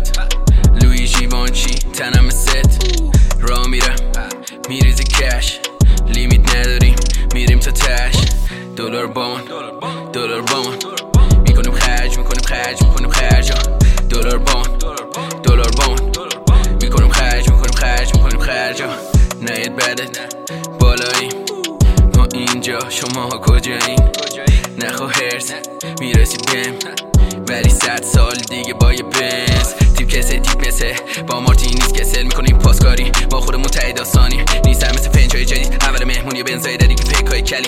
ست لوی جیوانچی تنم ست را میرم میریزی کش لیمیت نداریم میریم تا تش دلار با من میکنیم خرج دلار با من میکنیم خرج نهید بدت بالاییم ما اینجا شما کجایین نخوا هرس میرسی بهم ولی 100 سال دیگه با یه بنز تیپ مثل با مارتینیز کسل میکنیم پاسکاری با خودمون تایی داستانی نیستم مثل فنجای جدید اول مهمونی بنزای داری که فکرهای کلی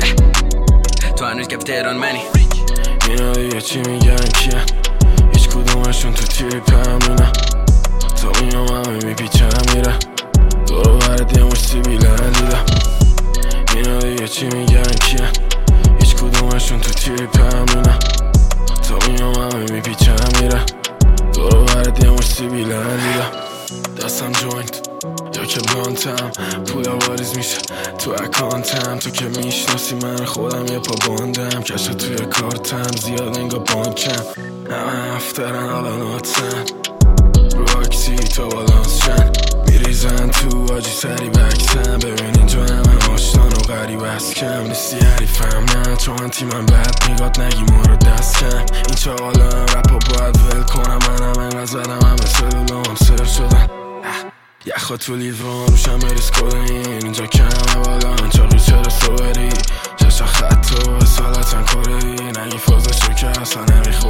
تو هنوز گفت تهران منی اینا دیگه چی میگن کیه هیچ کدومشون تو تیپ همینه تا میام همه میپیچم میره دورو برد یه مش سیبیلن دیده اینا دیگه چی میگن کیه هیچ کدومشون تو تیپ همینه تا میام همه میپیچم میره دورو برد یه مش سیبیلن دیده دستم جوینت یا که بلانتم پولا واریز میشه تو اکانتم تو که میشناسی من خودم یه پا باندم کشه توی کارتم زیاد انگا بانکم همه هفترن حالا ناتسن رو اکسی تا بالانس شن میریزن تو آجی سری بکسن ببین اینجا همه آشتان و غریب از کم نیستی حریفم نه چون تیمم بد میگاد نگی ما رو دست کم این چه حالا هم رپا باید ول کنم منم انقدر زدم همه سلولام سرف شدن یخا تو لیوان روشم بریز کدین اینجا کمه بالا چاقی چرا صبری چشا خط و اصالتن کره نگی فازشو که اصلا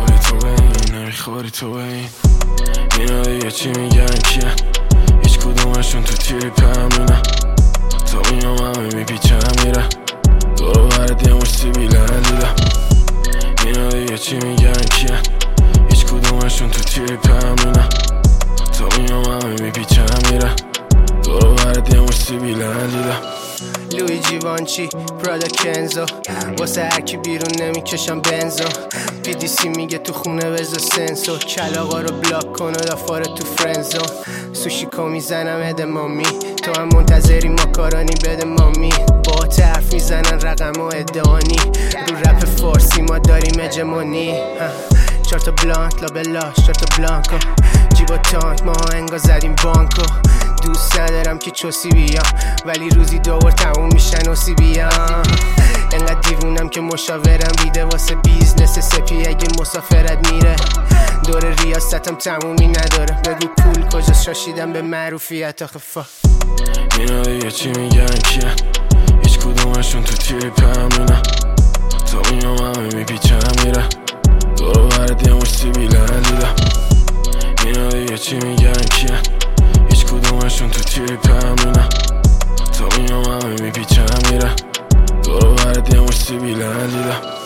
نمیخوری تو به این اینا دیگه چی میگن کیه هیچ کدومشون تو تیپ همینه تا میام همه میپیچم میره دورو برد یه مش سیبیلن دیده اینا دیگه چی میگن کیه هیچ کدومشون تو تیپ همینه تا میام همه میپیچم میره دورو برد یه مش سیبیلن دیده لوی جیوانچی پرادا کنزو واسه هرکی بیرون نمیکشم بنزو PDC میگه تو خونه بزا سنسو کلاغا رو بلاک کن و دافاره تو فرنزون سوشیکو میزنم هده مامی تو هم منتظری ماکارانی بده مامی با حرف میزنن رقم و ادعانی رو رپ فارسی ما داریم اجمانی 4 تا بلانت لابلاش 4 تا بلانکو جیبا تانک ما انگا زدیم بانکو دوست ندارم که چوسی بیام ولی روزی 2 بار تموم میشن و بیام انقدر دیوونم که مشاورم بیده واسه بیزنس سپی اگه مسافرت میره دور ریاستم تمومی نداره بگو پول کجا شاشیدم به معروفیت آخه اینا دیگه چی میگن کیه هیچ کدومشون تو تیپ همینه تا میام همه میپیچم میره دورو برد یه مش سیبیلن دیده اینا دیگه چی میگن کیه هیچ کدومشون تو تیپ همینه تا میام همه میپیچم میره دورو برد یه مش سیبیلن دیده